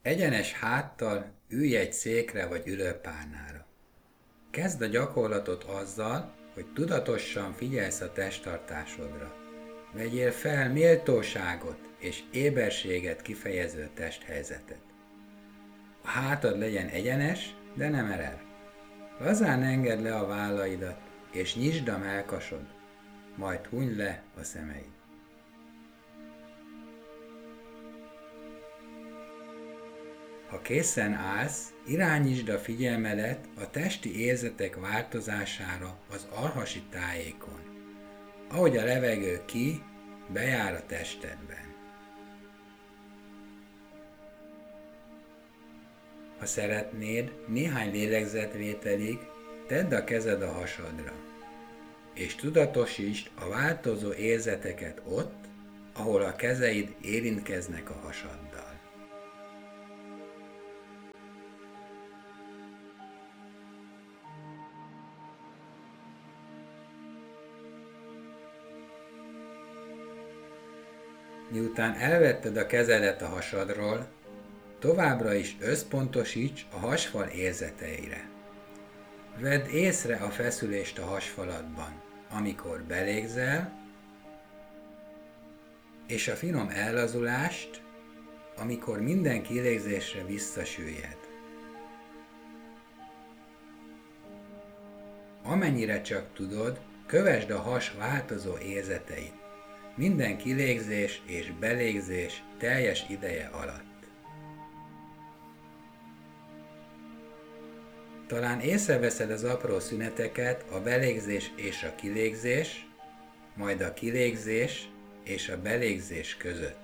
Egyenes háttal ülj egy székre vagy ülőpárnára. Kezd a gyakorlatot azzal, hogy tudatosan figyelsz a testtartásodra. Vegyél fel méltóságot és éberséget kifejező testhelyzetet. A hátad legyen egyenes, de nem merev. Lazán engedd le a vállaidat, és nyisd a mellkasod, majd hunyd le a szemeid. Ha készen állsz, irányítsd a figyelmedet a testi érzetek változására az alhasi tájékon, ahogy a levegő bejár a testedben. Ha szeretnéd, néhány lélegzetvételig tedd a kezed a hasadra, és tudatosítsd a változó érzeteket ott, ahol a kezeid érintkeznek a hasaddal. Miután elvetted a kezedet a hasadról, továbbra is összpontosíts a hasfal érzeteire. Vedd észre a feszülést a hasfaladban, amikor belégzel, és a finom ellazulást, amikor minden kilégzésre visszasüllyed. Amennyire csak tudod, kövesd a has változó érzeteit, minden kilégzés és belégzés teljes ideje alatt. Talán észreveszed az apró szüneteket a belégzés és a kilégzés, majd a kilégzés és a belégzés között.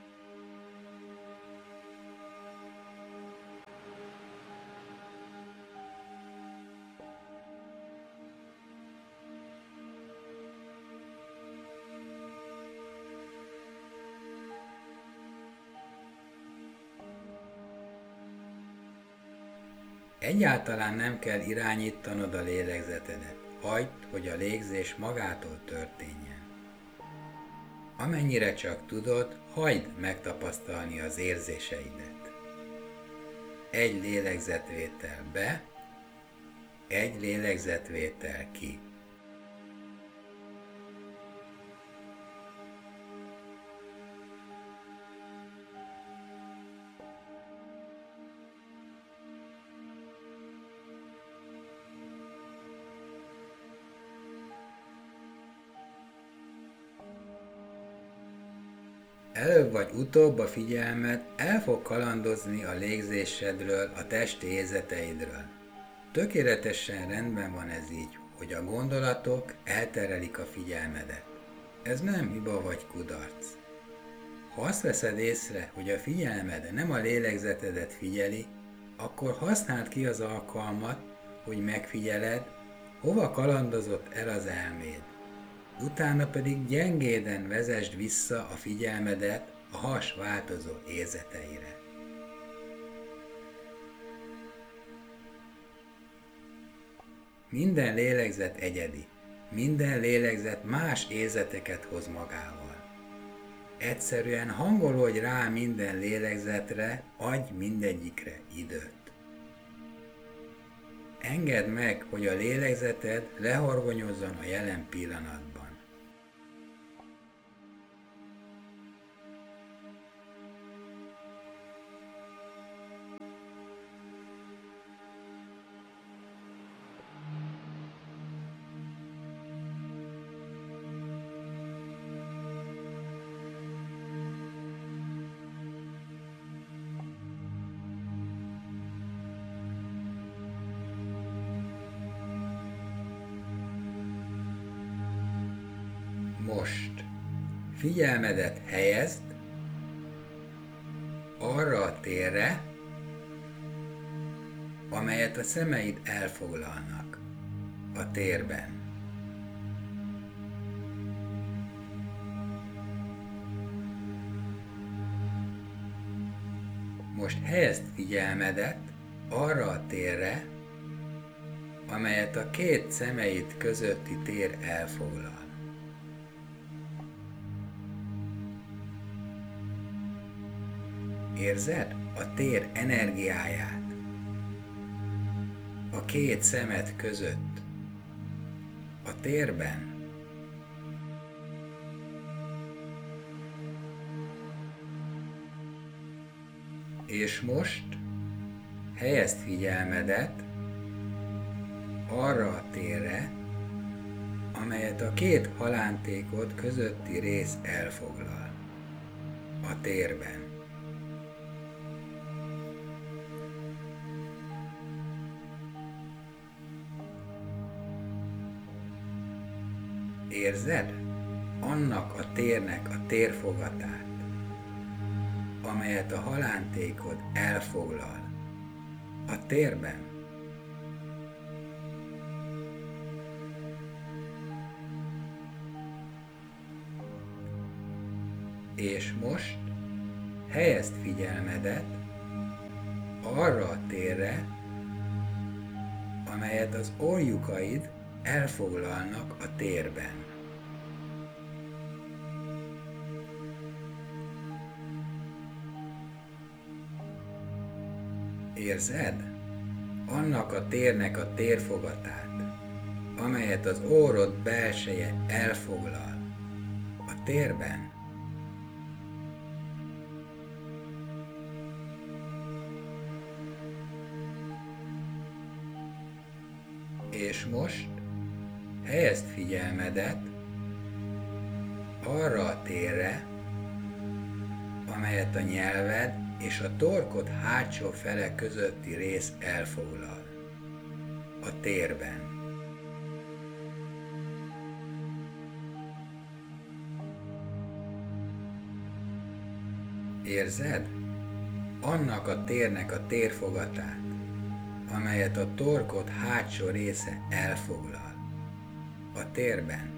Egyáltalán nem kell irányítanod a lélegzetedet, hagyd, hogy a légzés magától történjen. Amennyire csak tudod, hagyd megtapasztalni az érzéseidet. Egy lélegzetvétel be, egy lélegzetvétel ki. Előbb vagy utóbb a figyelmed el fog kalandozni a légzésedről, a testi érzeteidről. Tökéletesen rendben van ez így, hogy a gondolatok elterelik a figyelmedet. Ez nem hiba vagy kudarc. Ha azt veszed észre, hogy a figyelmed nem a lélegzetedet figyeli, akkor használd ki az alkalmat, hogy megfigyeled, hova kalandozott el az elméd. Utána pedig gyengéden vezesd vissza a figyelmedet a has változó érzeteire. Minden lélegzet egyedi, minden lélegzet más érzeteket hoz magával. Egyszerűen hangolódj rá minden lélegzetre, adj mindegyikre időt. Engedd meg, hogy a lélegzeted lehorgonyozzon a jelen pillanatban. Most figyelmedet helyezd arra a térre, amelyet a szemeid elfoglalnak a térben. Most helyezd figyelmedet arra a térre, amelyet a két szemeid közötti tér elfoglal. Érzed a tér energiáját a két szemed között, a térben? És most helyezd figyelmedet arra a térre, amelyet a két halántékod közötti rész elfoglal, a térben. Érzed annak a térnek a térfogatát, amelyet a halántékod elfoglal, a térben? És most helyezd figyelmedet arra a térre, amelyet az orrlyukaid elfoglalnak a térben. Érzed annak a térnek a térfogatát, amelyet az orrod belseje elfoglal, a térben? És most helyezd figyelmedet arra a térre, amelyet a nyelved és a torkod hátsó fele közötti rész elfoglal, a térben. Érzed annak a térnek a térfogatát, amelyet a torkod hátsó része elfoglal, a térben?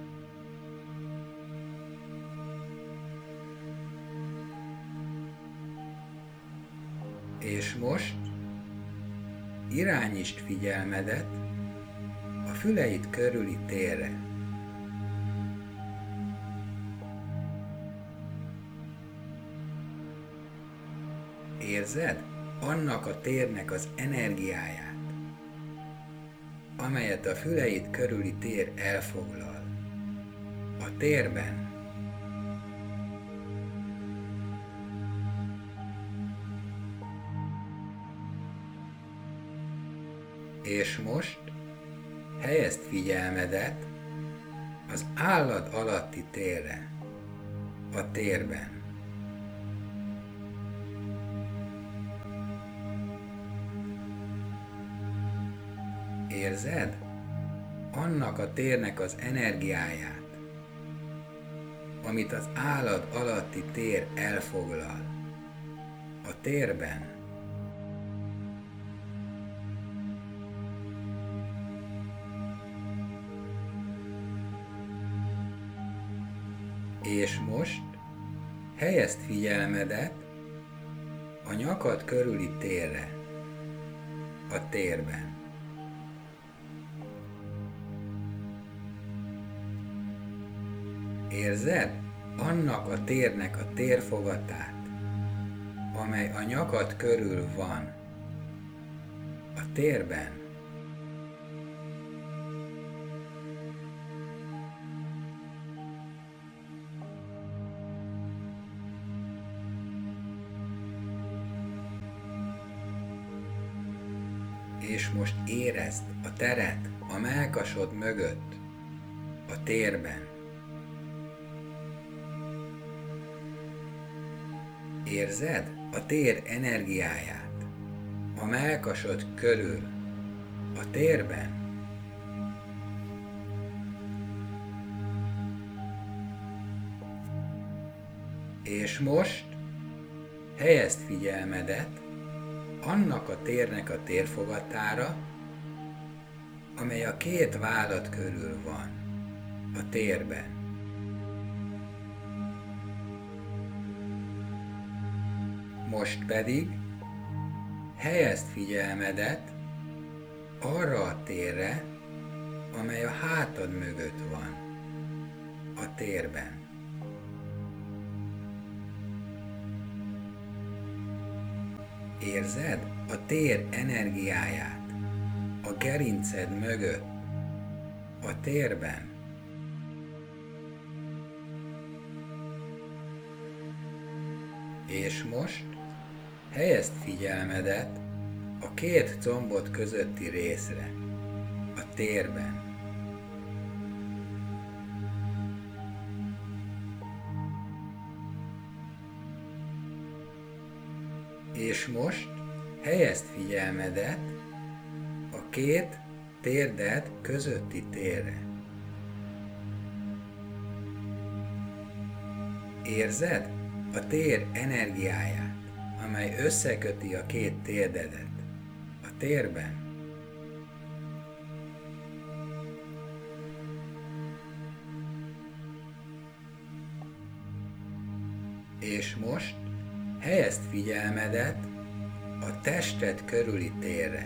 És most irányítsd figyelmedet a füleid körüli térre. Érzed annak a térnek az energiáját, amelyet a füleid körüli tér elfoglal, a térben? És most helyezd figyelmedet az állad alatti térre, a térben. Érzed annak a térnek az energiáját, amit az állad alatti tér elfoglal, a térben? És most helyezd figyelmedet a nyakad körüli térre, a térben. Érzed annak a térnek a térfogatát, amely a nyakad körül van, a térben? És most érezd a teret a mellkasod mögött, a térben. Érzed a tér energiáját a mellkasod körül, a térben? És most helyezd figyelmedet annak a térnek a térfogatára, amely a két vállad körül van, a térben. Most pedig helyezd figyelmedet arra a térre, amely a hátad mögött van, a térben. Érzed a tér energiáját a gerinced mögött, a térben. És most helyezd figyelmedet a két combod közötti részre, a térben. És most helyezd figyelmedet a két térded közötti térre. Érzed a tér energiáját, amely összeköti a két térdedet a térben? És most helyezd figyelmedet a tested körüli térre.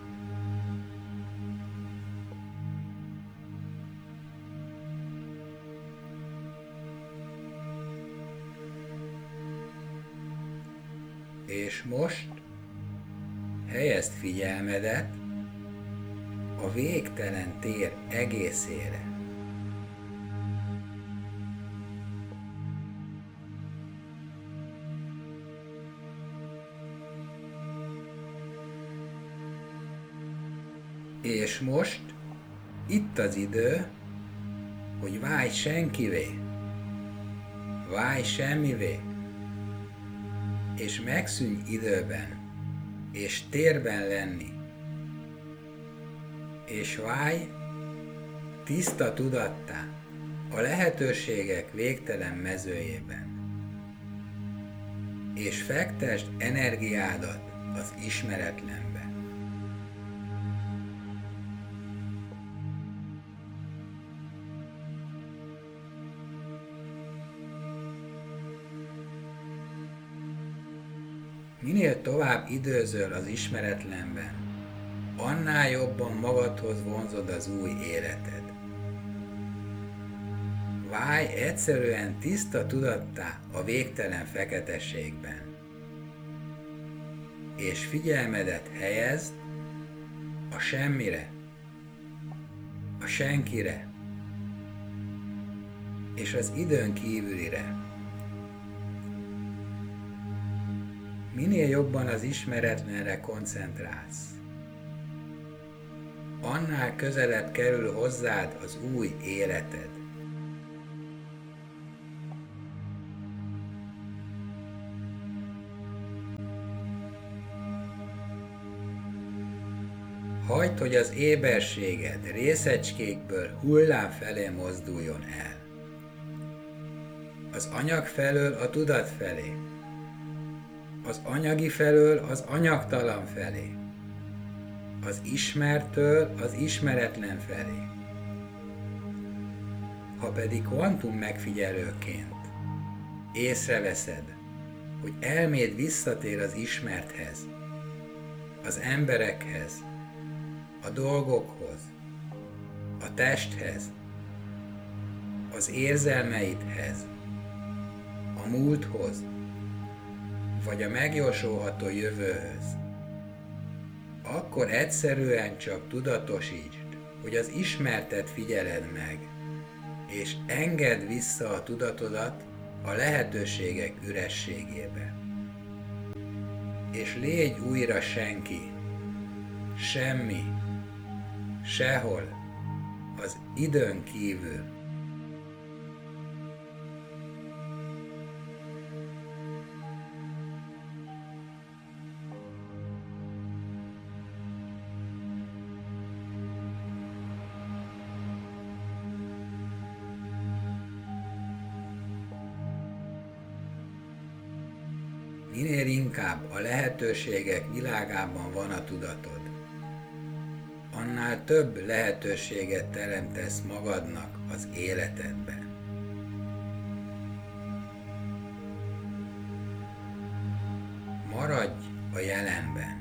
És most helyezd figyelmedet a végtelen tér egészére. És most itt az idő, hogy válj senkivé, válj semmivé, és megszűnj időben és térben lenni, és válj tiszta tudattá a lehetőségek végtelen mezőjében, és fektesd energiádat az ismeretlenbe. Minél tovább időzöl az ismeretlenben, annál jobban magadhoz vonzod az új életed. Válj egyszerűen tiszta tudattá a végtelen feketeségben, és figyelmedet helyezd a semmire, a senkire, és az időn kívülire. Minél jobban az ismeretlenre koncentrálsz, annál közelebb kerül hozzád az új életed. Hagyd, hogy az éberséged részecskékből hullám felé mozduljon el. Az anyag felől a tudat felé, az anyagi felől az anyagtalan felé, az ismertől az ismeretlen felé. Ha pedig kvantum megfigyelőként észreveszed, hogy elméd visszatér az ismerthez, az emberekhez, a dolgokhoz, a testhez, az érzelmeidhez, a múlthoz, vagy a megjósolható jövőhöz, akkor egyszerűen csak tudatosítsd, hogy az ismertet figyeled meg, és engedd vissza a tudatodat a lehetőségek ürességébe. És légy újra senki, semmi, sehol, az időn kívül. Minél inkább a lehetőségek világában van a tudatod, annál több lehetőséget teremtesz magadnak az életedben. Maradj a jelenben.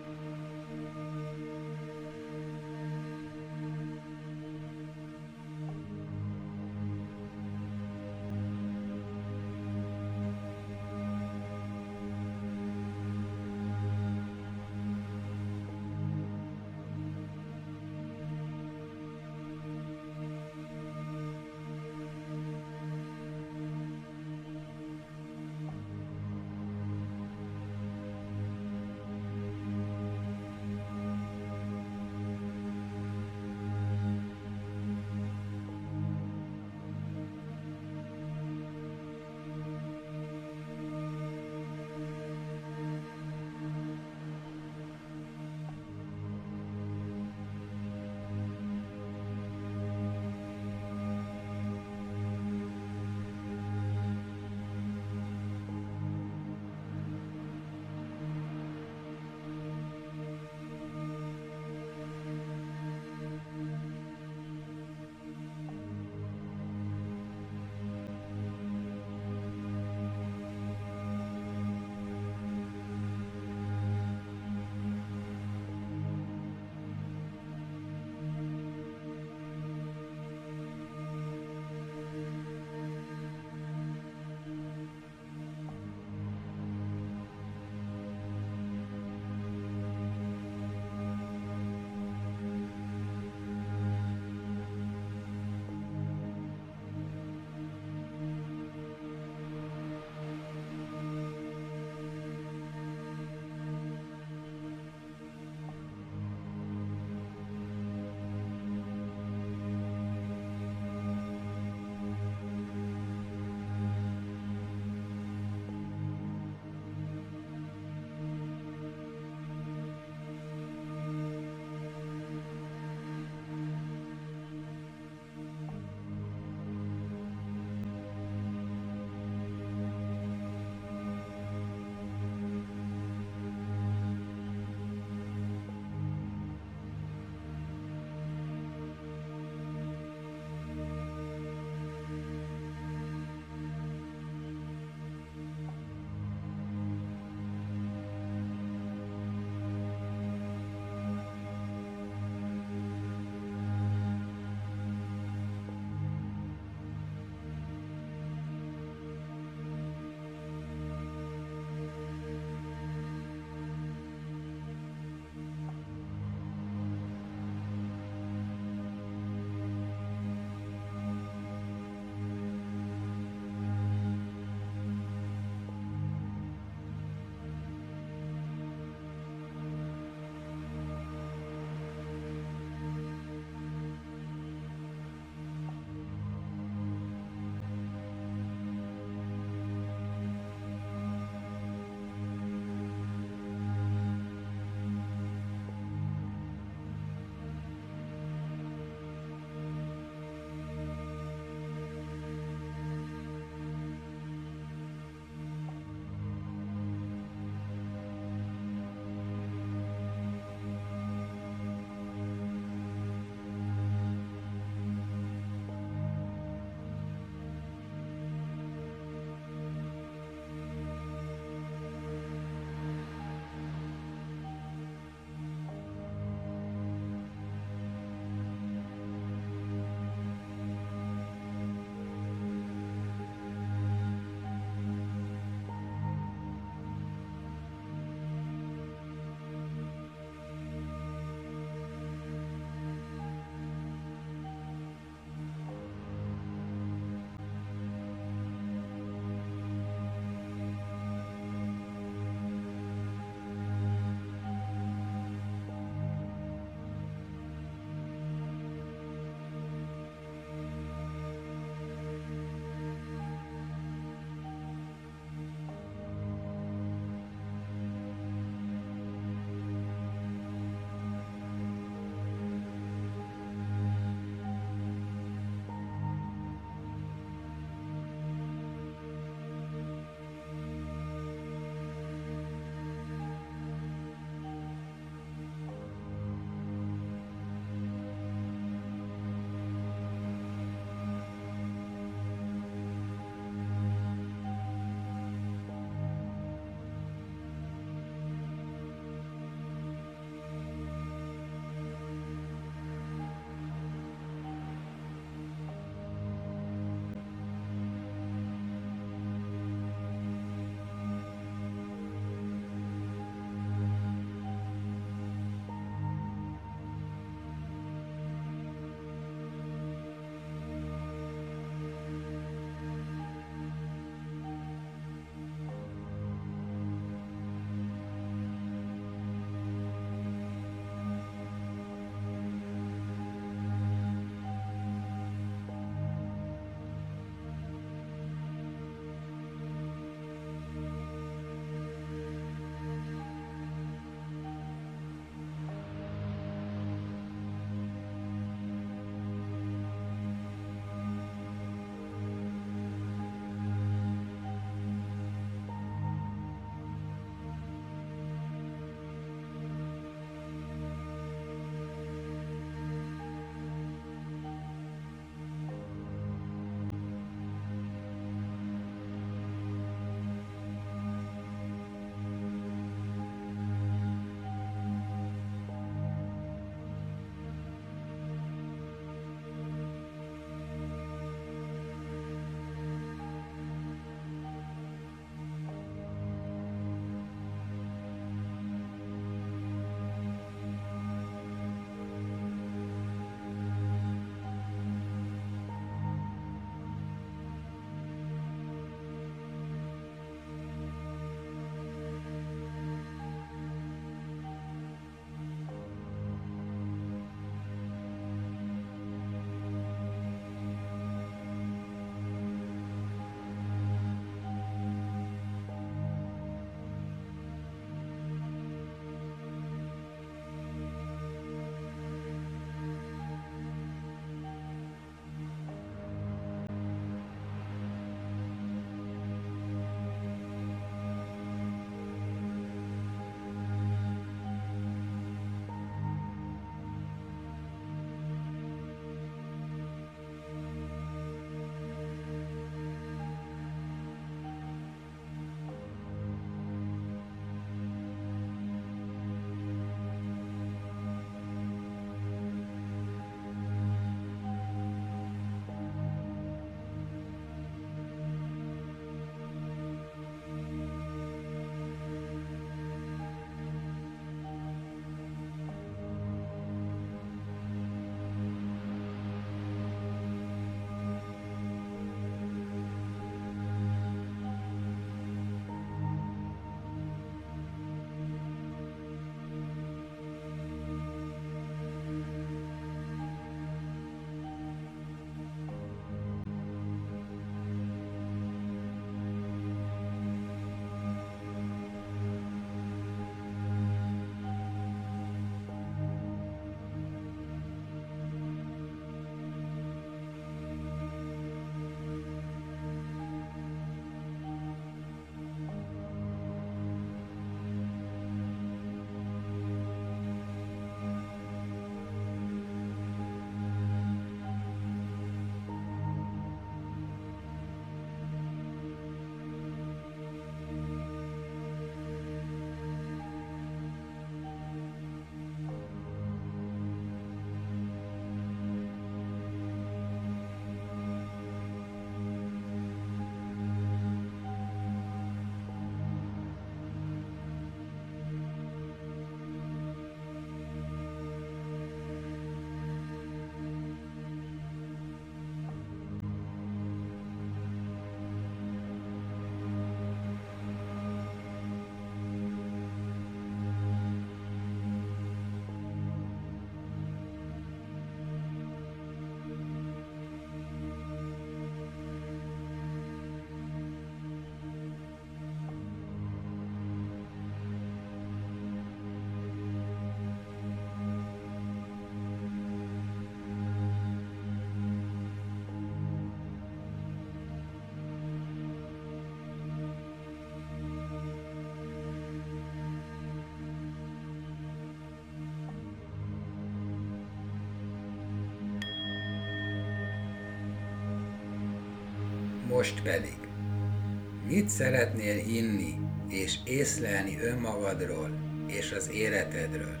Most pedig, mit szeretnél hinni és észlelni önmagadról és az életedről?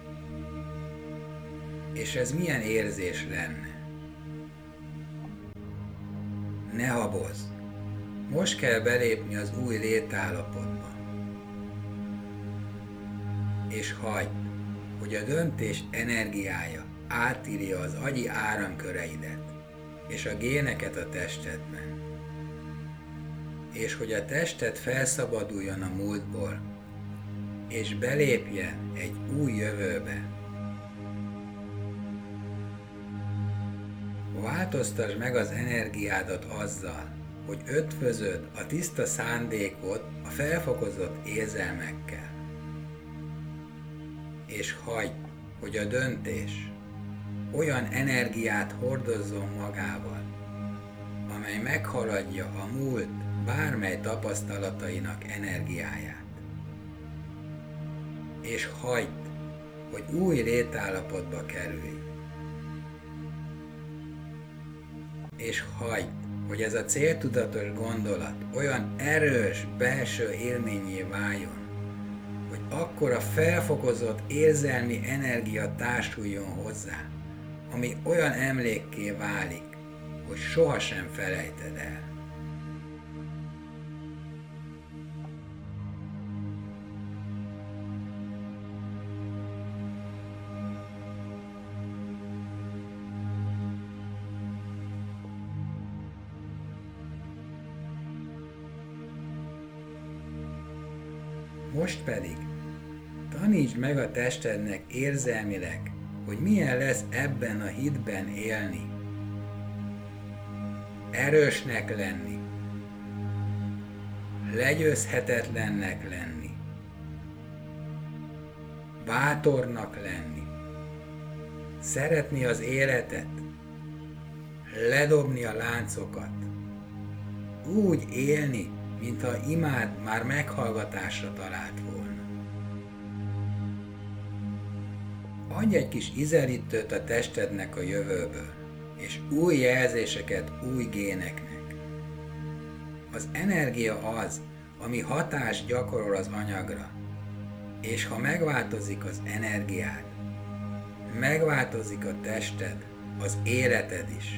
És ez milyen érzés lenne? Ne habozz! Most kell belépni az új létállapotba. És hagyd, hogy a döntés energiája átírja az agyi áramköreidet és a géneket a testedben. És hogy a tested felszabaduljon a múltból, és belépjen egy új jövőbe. Változtasd meg az energiádat azzal, hogy ötvözöd a tiszta szándékot a felfokozott érzelmekkel. És hagyd, hogy a döntés olyan energiát hordozzon magával, amely meghaladja a múlt bármely tapasztalatainak energiáját. És hagyd, hogy új létállapotba kerülj. És hagyd, hogy ez a céltudatos gondolat olyan erős belső élménnyé váljon, hogy akkora felfokozott érzelmi energia társuljon hozzá, ami olyan emlékké válik, hogy sohasem felejted el. Most pedig tanítsd meg a testednek érzelmileg, hogy milyen lesz ebben a hitben élni. Erősnek lenni. Legyőzhetetlennek lenni. Bátornak lenni. Szeretni az életet. Ledobni a láncokat. Úgy élni, mintha imád már meghallgatásra talált volna. Adj egy kis ízelítőt a testednek a jövőből, és új jelzéseket új géneknek. Az energia az, ami hatást gyakorol az anyagra, és ha megváltozik az energiád, megváltozik a tested, az életed is.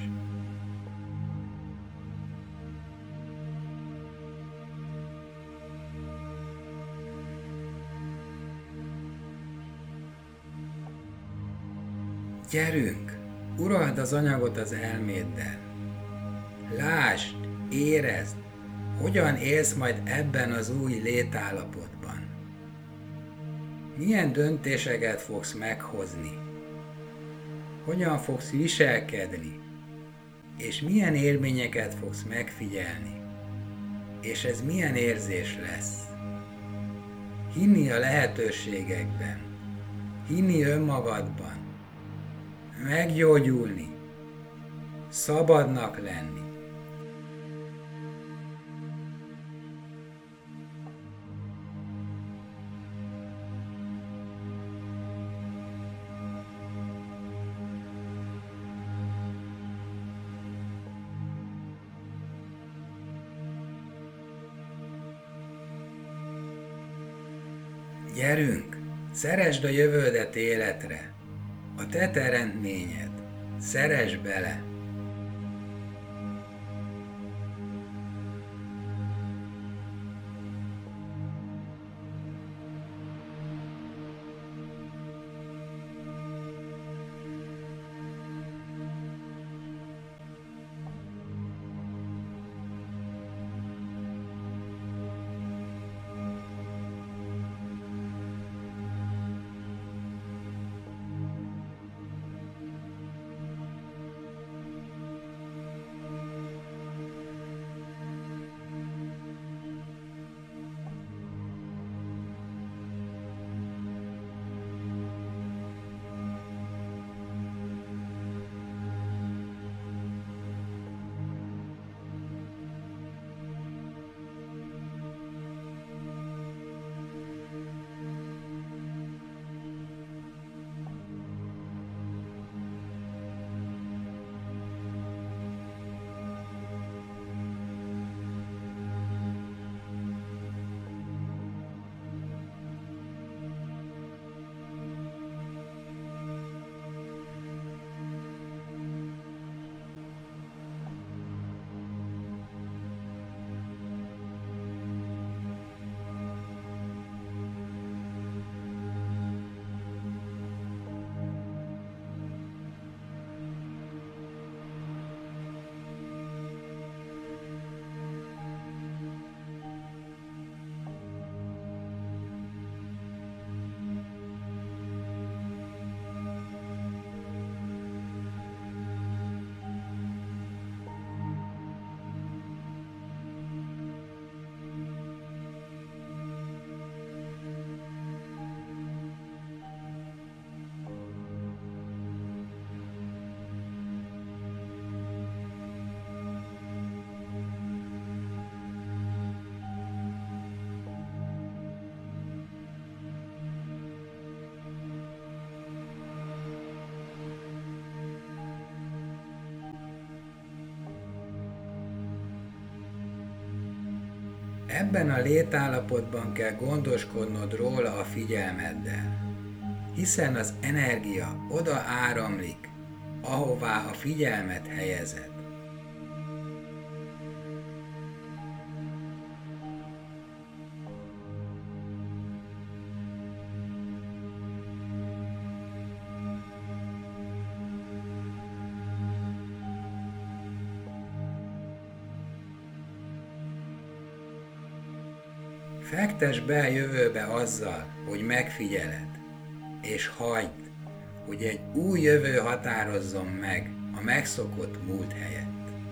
Gyerünk, urald az anyagot az elméddel. Lásd, érezd, hogyan élsz majd ebben az új létállapotban. Milyen döntéseket fogsz meghozni. Hogyan fogsz viselkedni, és milyen élményeket fogsz megfigyelni. És ez milyen érzés lesz. Hinni a lehetőségekben, hinni önmagadban, meggyógyulni, szabadnak lenni. Gyerünk, szeresd a jövődet életre, a te teremtményed, szeresd bele! Ebben a létállapotban kell gondoskodnod róla a figyelmeddel, hiszen az energia oda áramlik, ahová a figyelmet helyezed. Fektess be a jövőbe azzal, hogy megfigyeled, és hagyd, hogy egy új jövő határozzon meg a megszokott múlt helyett.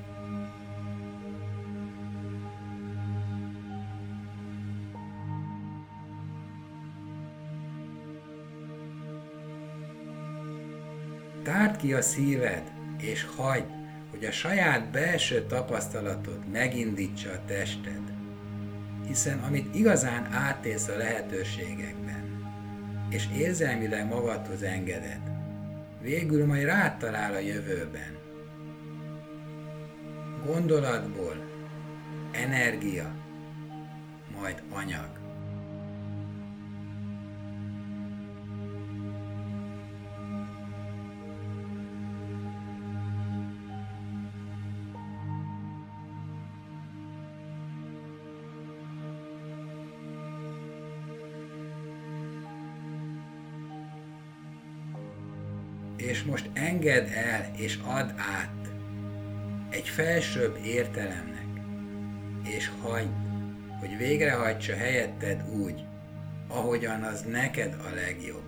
Tárd ki a szíved, és hagyd, hogy a saját belső tapasztalatod megindítsa a tested, hiszen amit igazán átélsz a lehetőségekben, és érzelmileg magadhoz engeded, végül majd rád talál a jövőben. Gondolatból energia, majd anyag. És most engedd el és add át egy felsőbb értelemnek, és hagyd, hogy végrehajtsa helyetted úgy, ahogyan az neked a legjobb.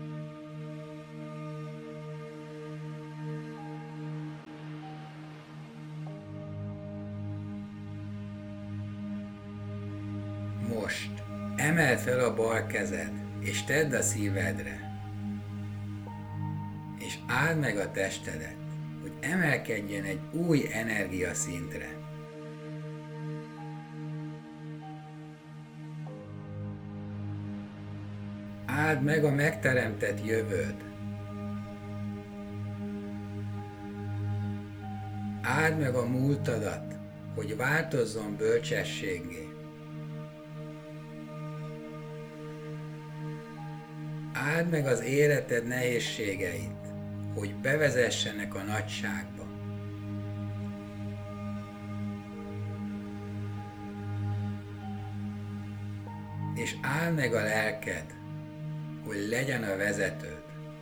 Most emeld fel a bal kezed, és tedd a szívedre, és áld meg a testedet, hogy emelkedjen egy új energiaszintre. Áld meg a megteremtett jövőd. Áld meg a múltadat, hogy változzon bölcsességgé. Áld meg az életed nehézségeit, hogy bevezessenek a nagyságba. És áld meg a lelked, hogy legyen a vezetőd.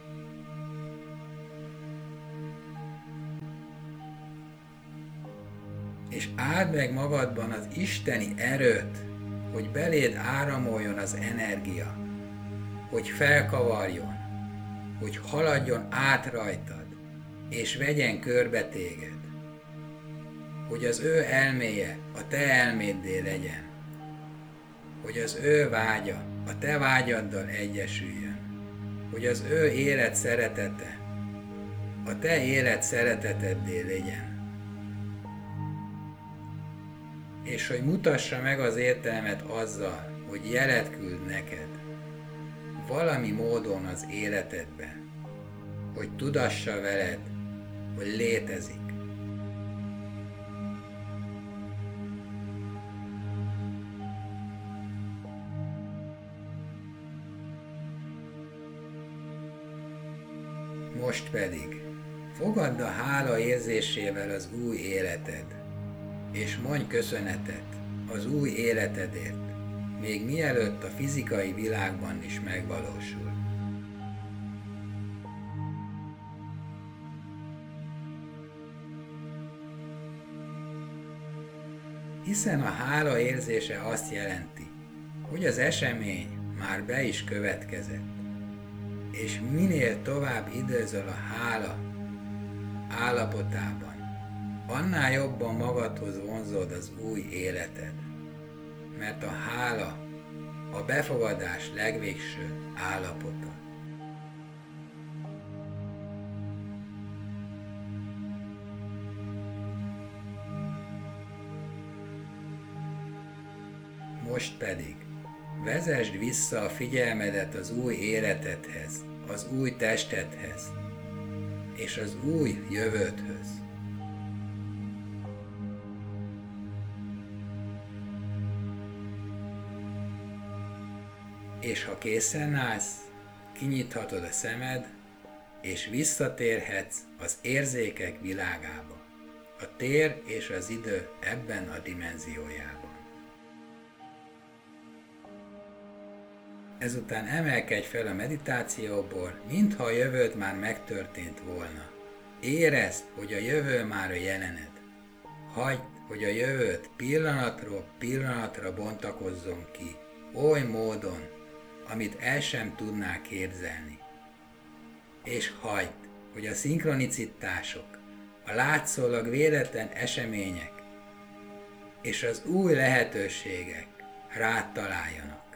És áld meg magadban az isteni erőt, hogy beléd áramoljon az energia, hogy felkavarjon, hogy haladjon át rajtad, és vegyen körbe téged, hogy az ő elméje a te elméddé legyen, hogy az ő vágya a te vágyaddal egyesüljön, hogy az ő élet szeretete a te élet szereteteddé legyen, és hogy mutassa meg az értelmet azzal, hogy jelet küld neked, valami módon az életedben, hogy tudassa veled, hogy létezik. Most pedig fogadd a hála érzésével az új életed, és mondj köszönetet az új életedért, még mielőtt a fizikai világban is megvalósul. Hiszen a hála érzése azt jelenti, hogy az esemény már be is következett, és minél tovább időzöl a hála állapotában, annál jobban magadhoz vonzod az új életed, mert a hála a befogadás legvégső állapota. Most pedig vezesd vissza a figyelmedet az új életedhez, az új testedhez és az új jövődhöz. És ha készen állsz, kinyithatod a szemed, és visszatérhetsz az érzékek világába, a tér és az idő ebben a dimenziójában. Ezután emelkedj fel a meditációból, mintha a jövőd már megtörtént volna. Érezd, hogy a jövő már a jelened. Hagyd, hogy a jövőd pillanatról pillanatra bontakozzon ki, oly módon, amit el sem tudnál képzelni. És hagyd, hogy a szinkronicitások, a látszólag véletlen események és az új lehetőségek rád találjanak.